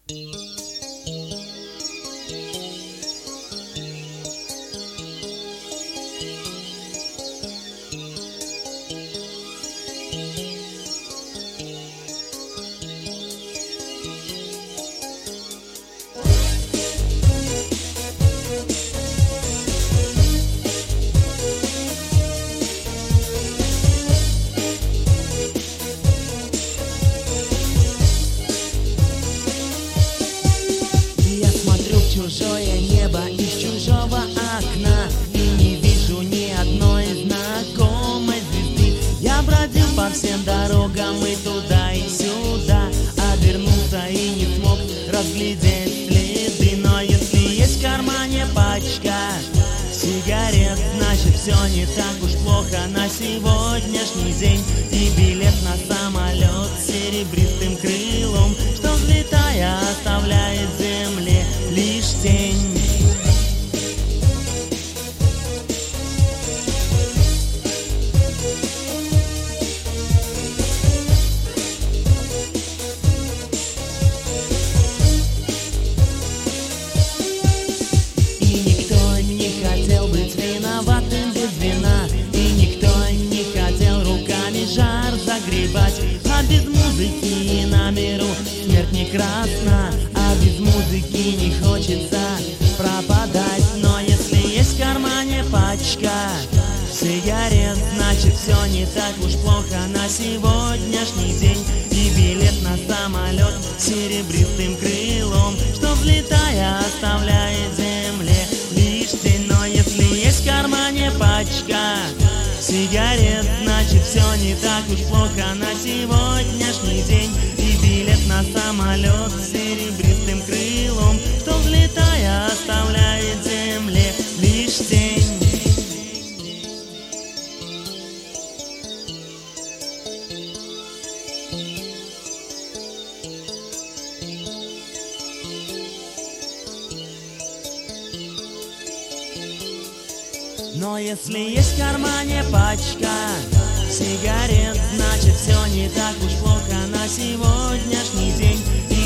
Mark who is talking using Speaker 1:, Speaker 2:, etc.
Speaker 1: Чужое небо из чужого окна, и не вижу ни одной знакомой звезды. Я бродил по всем дорогам и туда, и сюда, обернулся и не смог разглядеть следы. Но если есть в кармане пачка сигарет, значит все не так уж плохо на сегодняшний день. И билет на самолет с серебристым крылом, что, взлетая, оставляет земле лишь тень. И никто не хотел быть виноватым без вина, и никто не хотел руками жар загребать. А без музыки на миру смерть не красна, а без музыки не хочется пропадать. Но если есть в кармане пачка сигарет, значит все не так уж плохо на сегодняшний день. И билет на самолет с серебристым крылом, что, взлетая, оставляет земле лишь тень. Но если есть в кармане пачка сигарет, значит все не так уж плохо на сегодняшний день. И билет на самолет с серебристым крылом, что, взлетая, оставляет земле лишь тень. Но если есть в кармане пачка сигарет, значит все не так уж плохо на сегодняшний день. И